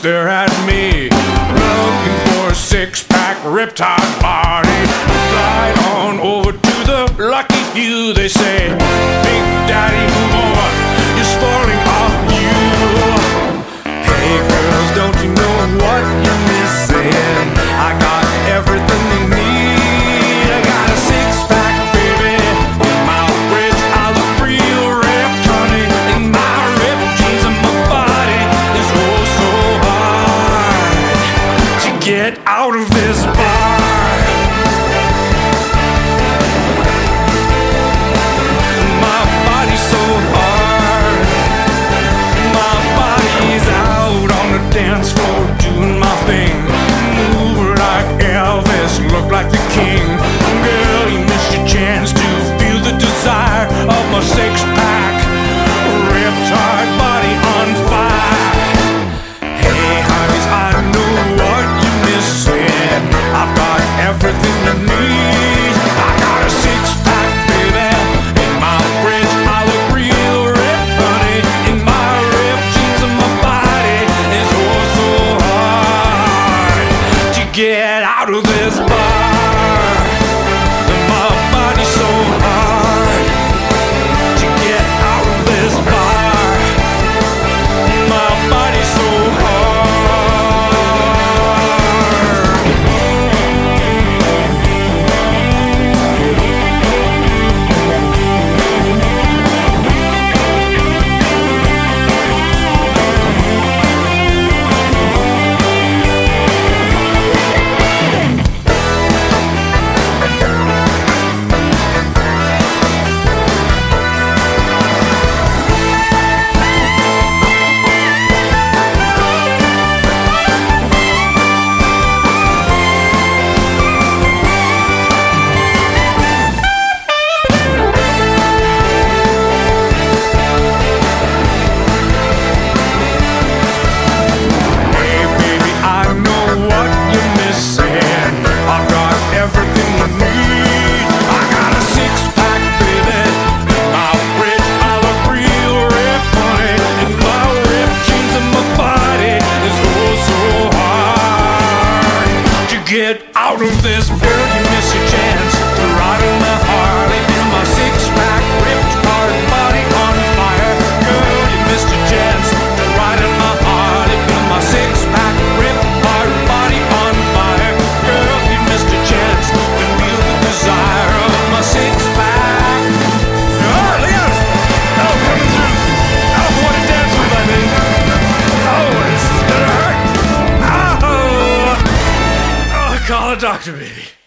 stare at me, looking for a six-pack riptide body. Right on over to the lucky few. They say, Big Daddy, move on, you're spoiling off you. Hey girls, don't you know what you're missing? I got everything you need. I got a six-pack, baby. In my fridge, I look real ripped, honey. In my ripped jeans and my body is oh so hard to get out of this bar. My body's so hard. My body's out on the dance floor doing my thing. Move like Elvis, look like the king. Girl, you missed your chance to feel the desire of my six-pack riptide body on fire. Hey, honeys, I know what you're missing. I've got everything you need. I got a six-pack, baby. In my fridge, I look real ripped, honey. In my ripped jeans and my body is oh so hard to get out of this bar. My body's so hard to get out of this bar. My body's so hard. Hey baby, I know what you're missing. I've got everything you need. I got a six-pack, baby. In my fridge, I look real ripped, honey. In my ripped jeans and my body is oh so hard to get out of this. Girl, you miss your chance to ride in my Harley. Feel my six-pack ripped hard body on fire. Girl, you missed your chance to ride in my Harley. Feel my six-pack ripped hard body on fire. Girl, you missed your chance to feel the desire of my six-pack. Oh, look at us! Oh, coming through! Oh, what a dance with, I mean! Oh, this is gonna hurt! Oh! Oh, call a doctor, baby.